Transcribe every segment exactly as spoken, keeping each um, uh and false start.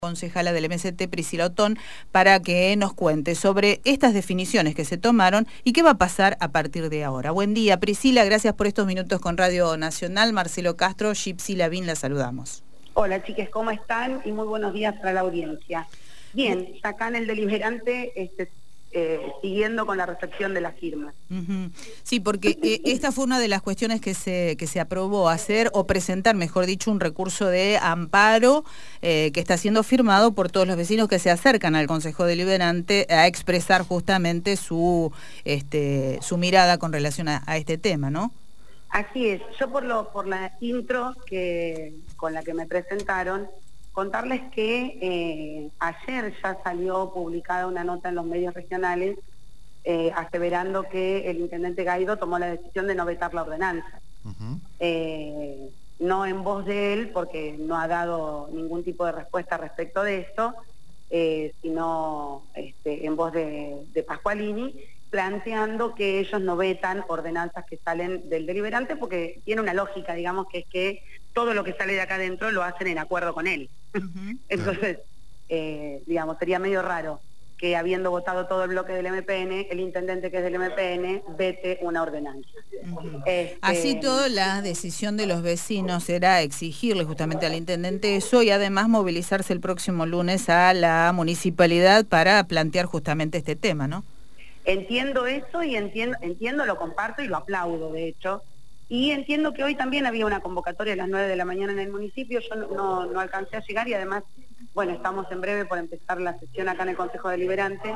Concejala del M S T, Priscila Otón, para que nos cuente sobre estas definiciones que se tomaron y qué va a pasar a partir de ahora. Buen día, Priscila, gracias por estos minutos con Radio Nacional. Marcelo Castro, Gypsy Lavín, la saludamos. Hola, chiques, ¿cómo están? Y muy buenos días para la audiencia. Bien, acá en el deliberante, este, eh, siguiendo con la recepción de las firmas. Uh-huh. Sí, porque eh, esta fue una de las cuestiones que se, que se aprobó, hacer o presentar, mejor dicho, un recurso de amparo eh, que está siendo firmado por todos los vecinos que se acercan al Consejo Deliberante a expresar justamente su, este, su mirada con relación a, a este tema, ¿no? Así es. Yo por, lo, por la intro que, con la que me presentaron, contarles que eh, ayer ya salió publicada una nota en los medios regionales eh, aseverando que el intendente Gaido tomó la decisión de no vetar la ordenanza. Uh-huh. eh, no en voz de él, porque no ha dado ningún tipo de respuesta respecto de esto, eh, sino este, en voz de, de Pascualini, planteando que ellos no vetan ordenanzas que salen del deliberante, porque tiene una lógica, digamos, que es que todo lo que sale de acá adentro lo hacen en acuerdo con él. Uh-huh. Entonces, eh, digamos, sería medio raro que habiendo votado todo el bloque del M P N, el intendente que es del M P N vete una ordenanza. Uh-huh. este... Así todo, la decisión de los vecinos era exigirle justamente al intendente eso y además movilizarse el próximo lunes a la municipalidad para plantear justamente este tema, ¿no? Entiendo eso y entiendo, entiendo, lo comparto y lo aplaudo, de hecho. Y entiendo que hoy también había una convocatoria a las nueve de la mañana en el municipio, yo no, no, no alcancé a llegar y además, bueno, estamos en breve por empezar la sesión acá en el Consejo Deliberante,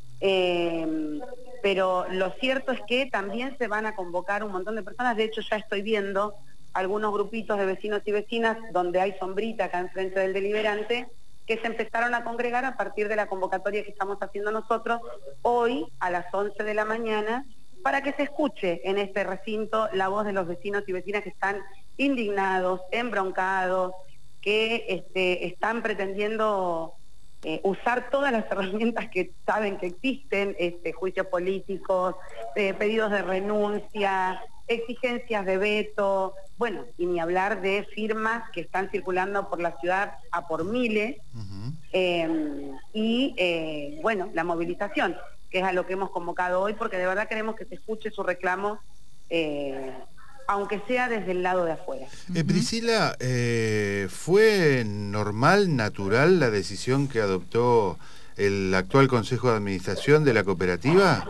eh, pero lo cierto es que también se van a convocar un montón de personas, de hecho ya estoy viendo algunos grupitos de vecinos y vecinas donde hay sombrita acá enfrente del Deliberante, que se empezaron a congregar a partir de la convocatoria que estamos haciendo nosotros hoy a las once de la mañana, para que se escuche en este recinto la voz de los vecinos y vecinas que están indignados, embroncados, que este, están pretendiendo eh, usar todas las herramientas que saben que existen, este, juicios políticos, eh, pedidos de renuncia, exigencias de veto, bueno, y ni hablar de firmas que están circulando por la ciudad a por miles, uh-huh. eh, y eh, bueno, la movilización, que es a lo que hemos convocado hoy, porque de verdad queremos que se escuche su reclamo, eh, aunque sea desde el lado de afuera. Eh, Priscila, eh, ¿fue normal, natural la decisión que adoptó el actual Consejo de Administración de la cooperativa?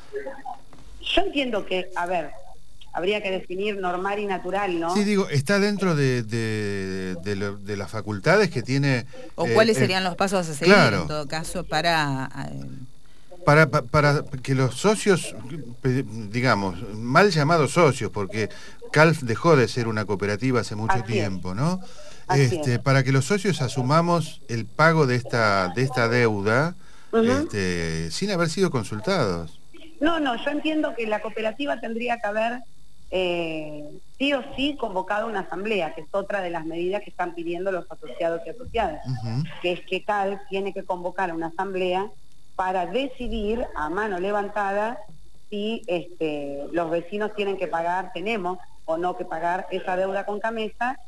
Yo entiendo que, a ver, habría que definir normal y natural, ¿no? Sí, digo, está dentro de, de, de, lo, de las facultades que tiene... ¿O eh, cuáles eh, serían los pasos a seguir, claro, en todo caso, para... Eh, Para, para, para que los socios, digamos, mal llamados socios, porque Calf dejó de ser una cooperativa hace mucho Así tiempo, es. ¿no? Así Este, es. para que los socios asumamos el pago de esta, de esta deuda, uh-huh. este, sin haber sido consultados. No, no, yo entiendo que la cooperativa tendría que haber eh, sí o sí convocado una asamblea, que es otra de las medidas que están pidiendo los asociados y asociadas, uh-huh. que es que Calf tiene que convocar una asamblea para decidir a mano levantada si este, los vecinos tienen que pagar, tenemos o no que pagar esa deuda con Camesa,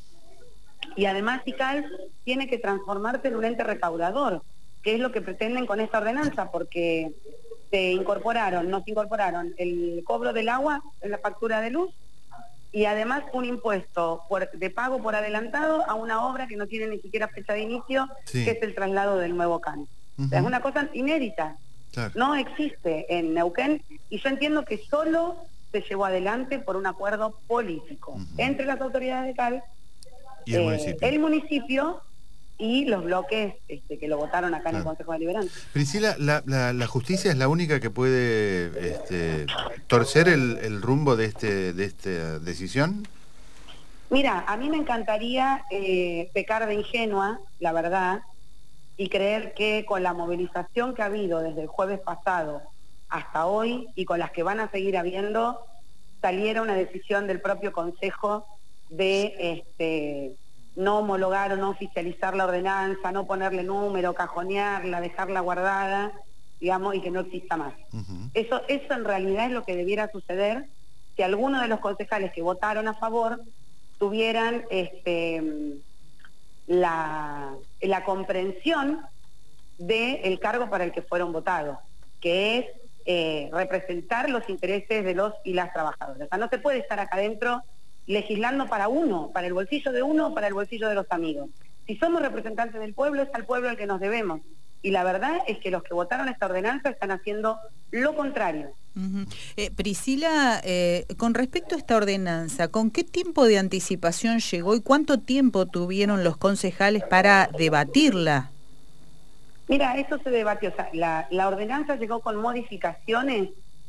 y además si Calf tiene que transformarse en un ente recaudador, que es lo que pretenden con esta ordenanza, porque se incorporaron, nos incorporaron el cobro del agua en la factura de luz, y además un impuesto por, de pago por adelantado a una obra que no tiene ni siquiera fecha de inicio, sí. que es el traslado del nuevo C A N. Uh-huh. O sea, es una cosa inédita, claro. No existe en Neuquén, y yo entiendo que solo se llevó adelante por un acuerdo político, uh-huh. entre las autoridades de Calf, ¿Y el, eh, municipio? el municipio y los bloques este, que lo votaron acá, claro. en el Consejo Deliberante. Priscila, la, la, la justicia es la única que puede este, torcer el, el rumbo de, este, de esta decisión. Mira, a mí me encantaría eh, pecar de ingenua, la verdad, y creer que con la movilización que ha habido desde el jueves pasado hasta hoy y con las que van a seguir habiendo, saliera una decisión del propio Consejo de este, no homologar o no oficializar la ordenanza, no ponerle número, cajonearla, dejarla guardada, digamos, y que no exista más. Uh-huh. Eso, eso en realidad es lo que debiera suceder si algunos de los concejales que votaron a favor tuvieran este, la, la comprensión del cargo para el que fueron votados, que es eh, representar los intereses de los y las trabajadoras. O sea, no se puede estar acá adentro legislando para uno, para el bolsillo de uno, para el bolsillo de los amigos. Si somos representantes del pueblo, es al pueblo al que nos debemos. Y la verdad es que los que votaron esta ordenanza están haciendo lo contrario. Uh-huh. eh, Priscila, eh, con respecto a esta ordenanza, ¿con qué tiempo de anticipación llegó y cuánto tiempo tuvieron los concejales para debatirla? Mira, eso se debatió. O sea, la, la ordenanza llegó con modificaciones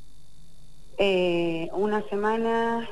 eh, una semana,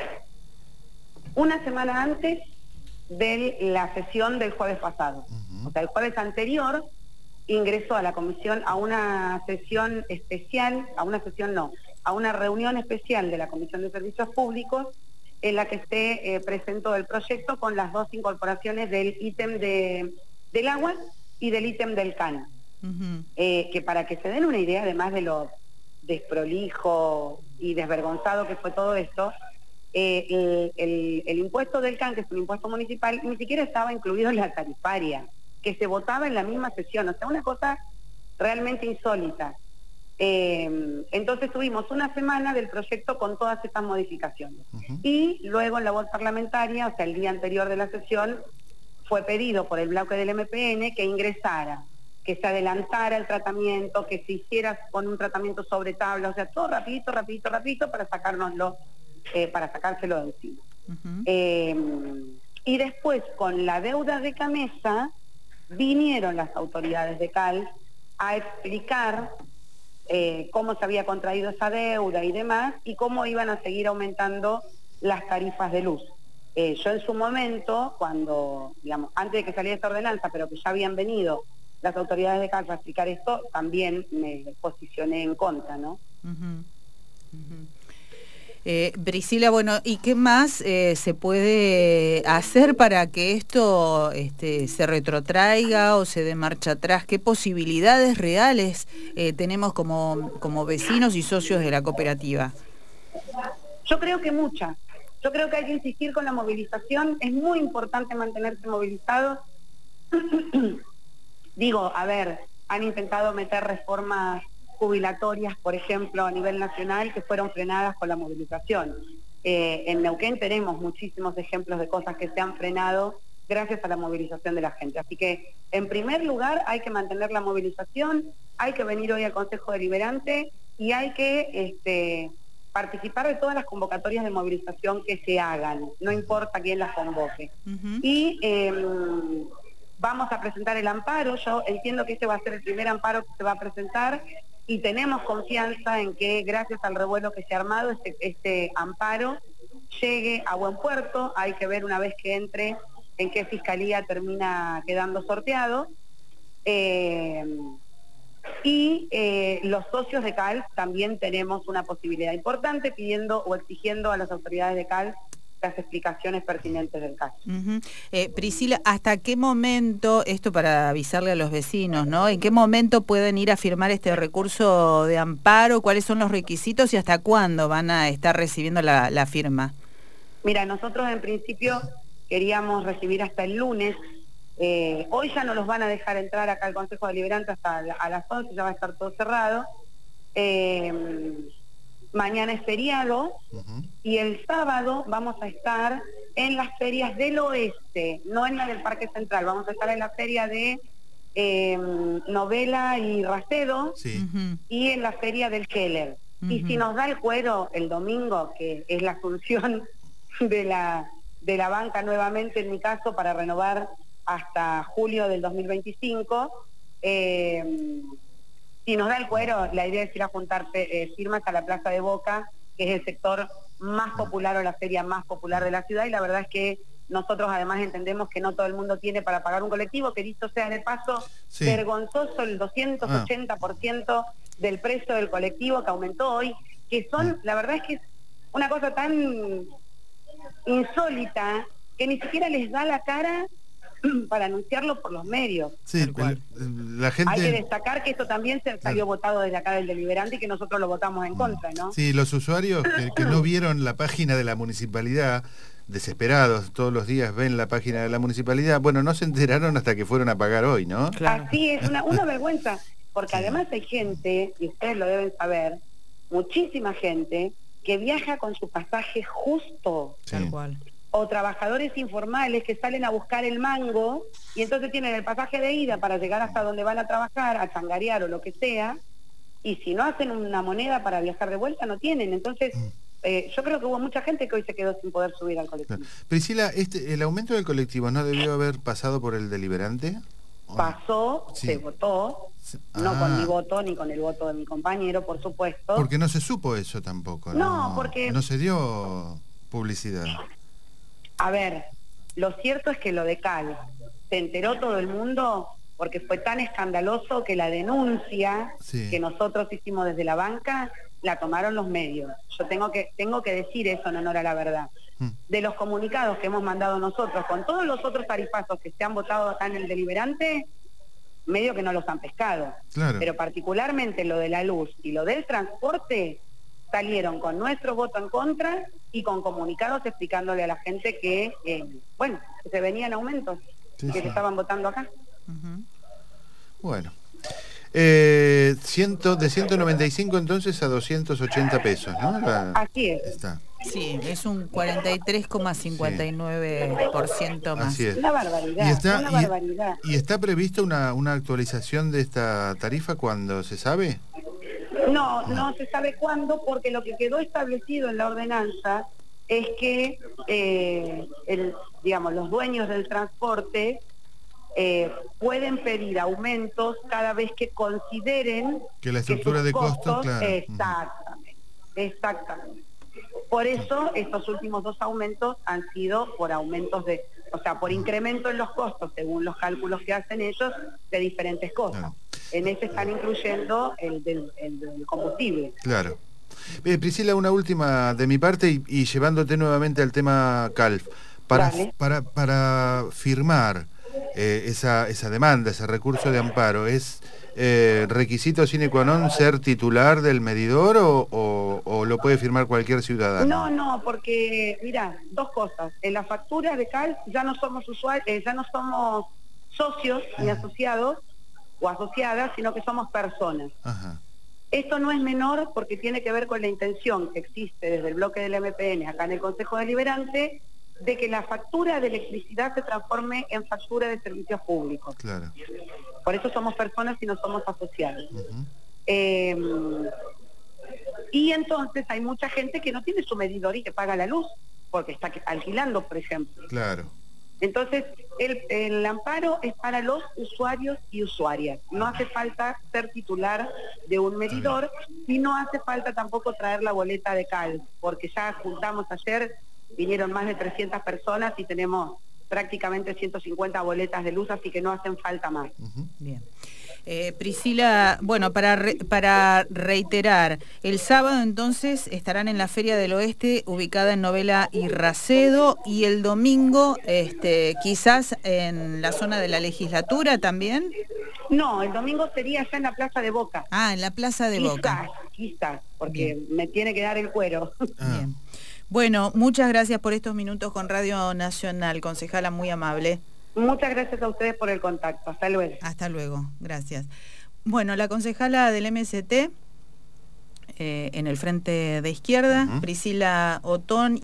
una semana antes de la sesión del jueves pasado. Uh-huh. O sea, el jueves anterior ingresó a la comisión a una sesión especial, a una sesión no, a una reunión especial de la Comisión de Servicios Públicos en la que se eh, presentó el proyecto con las dos incorporaciones del ítem de, del agua y del ítem del CAN. Uh-huh. eh, que para que se den una idea, además de lo desprolijo y desvergonzado que fue todo esto, eh, el, el, el impuesto del CAN, que es un impuesto municipal, ni siquiera estaba incluido en la tarifaria, que se votaba en la misma sesión, o sea, una cosa realmente insólita. Eh, entonces tuvimos una semana del proyecto con todas estas modificaciones. Uh-huh. Y luego en la voz parlamentaria, o sea, el día anterior de la sesión, fue pedido por el bloque del M P N que ingresara, que se adelantara el tratamiento, que se hiciera con un tratamiento sobre tabla, o sea, todo rapidito, rapidito, rapidito para sacárnoslo, eh, para sacárselo de encima. Uh-huh. eh, y después, con la deuda de Camesa, vinieron las autoridades de Cal a explicar eh, cómo se había contraído esa deuda y demás, y cómo iban a seguir aumentando las tarifas de luz. Eh, yo en su momento, cuando, digamos, antes de que saliera esta ordenanza, pero que ya habían venido las autoridades de Cal a explicar esto, también me posicioné en contra, ¿no? Uh-huh. Uh-huh. Eh, Priscila, bueno, ¿y qué más eh, se puede hacer para que esto este, se retrotraiga o se dé marcha atrás? ¿Qué posibilidades reales eh, tenemos como, como vecinos y socios de la cooperativa? Yo creo que muchas. Yo creo que hay que insistir con la movilización. Es muy importante mantenerse movilizados. Digo, a ver, han intentado meter reformas jubilatorias, por ejemplo, a nivel nacional, que fueron frenadas con la movilización. Eh, en Neuquén tenemos muchísimos ejemplos de cosas que se han frenado gracias a la movilización de la gente. Así que, en primer lugar, hay que mantener la movilización, hay que venir hoy al Consejo Deliberante y hay que este, participar de todas las convocatorias de movilización que se hagan, no importa quién las convoque. Uh-huh. Y eh, vamos a presentar el amparo. Yo entiendo que este va a ser el primer amparo que se va a presentar, y tenemos confianza en que gracias al revuelo que se ha armado, este, este amparo llegue a buen puerto. Hay que ver una vez que entre en qué fiscalía termina quedando sorteado. Eh, y eh, los socios de Cal también tenemos una posibilidad importante pidiendo o exigiendo a las autoridades de Cal las explicaciones pertinentes del caso. Uh-huh. eh, Priscila, ¿hasta qué momento, esto para avisarle a los vecinos, ¿no? ¿En qué momento pueden ir a firmar este recurso de amparo? ¿Cuáles son los requisitos y hasta cuándo van a estar recibiendo la, la firma? Mira, nosotros en principio queríamos recibir hasta el lunes. Eh, hoy ya no los van a dejar entrar acá al Consejo Deliberante hasta la, a las once, ya va a estar todo cerrado. Eh, Mañana es feriado. Uh-huh. Y el sábado vamos a estar en las ferias del oeste, no en la del Parque Central. Vamos a estar en la feria de eh, Novela y Racedo. Sí. Uh-huh. Y en la feria del Keller. Uh-huh. Y si nos da el cuero el domingo, que es la asunción de la, de la banca nuevamente, en mi caso, para renovar hasta julio del dos mil veinticinco, eh, si nos da el cuero, la idea es ir a juntar eh, firmas a la Plaza de Boca, que es el sector más popular o la feria más popular de la ciudad, y la verdad es que nosotros además entendemos que no todo el mundo tiene para pagar un colectivo, que dicho sea de paso, sí, vergonzoso el doscientos ochenta por ciento ah. del precio del colectivo que aumentó hoy, que son, la verdad es que es una cosa tan insólita que ni siquiera les da la cara para anunciarlo por los medios. Sí, la gente... Hay que destacar que esto también se salió claro. votado desde acá del deliberante y que nosotros lo votamos en contra, ¿no? Sí, los usuarios que, que no vieron la página de la municipalidad, desesperados, todos los días ven la página de la municipalidad, bueno, no se enteraron hasta que fueron a pagar hoy, ¿no? Claro. Así es, una, una vergüenza, porque sí. además hay gente, y ustedes lo deben saber, muchísima gente que viaja con su pasaje justo. Sí. Tal cual. O trabajadores informales que salen a buscar el mango y entonces tienen el pasaje de ida para llegar hasta donde van a trabajar, a changarear o lo que sea, y si no hacen una moneda para viajar de vuelta, no tienen. Entonces, eh, yo creo que hubo mucha gente que hoy se quedó sin poder subir al colectivo. Claro. Priscila, este, ¿el aumento del colectivo no debió haber pasado por el deliberante? Pasó, sí. se votó, ah. no con mi voto ni con el voto de mi compañero, por supuesto. Porque no se supo eso tampoco, ¿no? No, porque... No se dio publicidad. A ver, lo cierto es que lo de Cal se enteró todo el mundo porque fue tan escandaloso que la denuncia sí. que nosotros hicimos desde la banca la tomaron los medios. Yo tengo que tengo que decir eso en honor a la verdad. Mm. De los comunicados que hemos mandado nosotros con todos los otros tarifazos que se han votado acá en el deliberante, medio que no los han pescado. Claro. Pero particularmente lo de la luz y lo del transporte salieron con nuestro voto en contra y con comunicados explicándole a la gente que, eh, bueno, que se venían aumentos, sí, que sí. se estaban votando acá. Uh-huh. Bueno, eh, ciento, de ciento noventa y cinco entonces a doscientos ochenta pesos, ¿no? La... Así es. Está. Sí, es un cuarenta y tres coma cincuenta y nueve por ciento más. Así es. Una barbaridad, y está, una y, barbaridad. ¿Y está prevista una, una actualización de esta tarifa cuando se sabe? No, no se sabe cuándo, porque lo que quedó establecido en la ordenanza es que, eh, el, digamos, los dueños del transporte eh, pueden pedir aumentos cada vez que consideren que la estructura que de costos, costos, claro. Exactamente, exactamente. Por eso estos últimos dos aumentos han sido por aumentos de, o sea, por incremento en los costos, según los cálculos que hacen ellos, de diferentes cosas. Claro. En ese están incluyendo el del, el del combustible. Claro. Eh, Priscila, una última de mi parte y, y llevándote nuevamente al tema Calf. Para, para, para firmar eh, esa, esa demanda, ese recurso de amparo, ¿es eh, requisito sine qua non ser titular del medidor o, o, o lo puede firmar cualquier ciudadano? No, no, porque, mira, dos cosas. En la factura de Calf ya no somos usuarios, eh, ya no somos socios ni asociados o asociadas, sino que somos personas. Ajá. Esto no es menor porque tiene que ver con la intención que existe desde el bloque del M P N acá en el Consejo Deliberante de que la factura de electricidad se transforme en factura de servicios públicos. Claro. Por eso somos personas y no somos asociados. Uh-huh. eh, y entonces hay mucha gente que no tiene su medidor y que paga la luz, porque está alquilando, por ejemplo. Claro. Entonces, el, el amparo es para los usuarios y usuarias. No hace falta ser titular de un medidor y no hace falta tampoco traer la boleta de Cal, porque ya juntamos ayer, vinieron más de trescientas personas y tenemos prácticamente ciento cincuenta boletas de luz, así que no hacen falta más. Uh-huh. Bien. Eh, Priscila, bueno, para, re, para reiterar, el sábado entonces estarán en la Feria del Oeste, ubicada en Novela y Racedo, y el domingo este, quizás en la zona de la legislatura también. No, el domingo sería allá en la Plaza de Boca. Ah, en la Plaza de quizás, Boca. Quizás, porque bien. Me tiene que dar el cuero. Ah. Bien. Bueno, muchas gracias por estos minutos con Radio Nacional, concejala, muy amable. Muchas gracias a ustedes por el contacto. Hasta luego. Hasta luego, gracias. Bueno, la concejala del M S T, eh, en el frente de izquierda, uh-huh. Priscila Otón.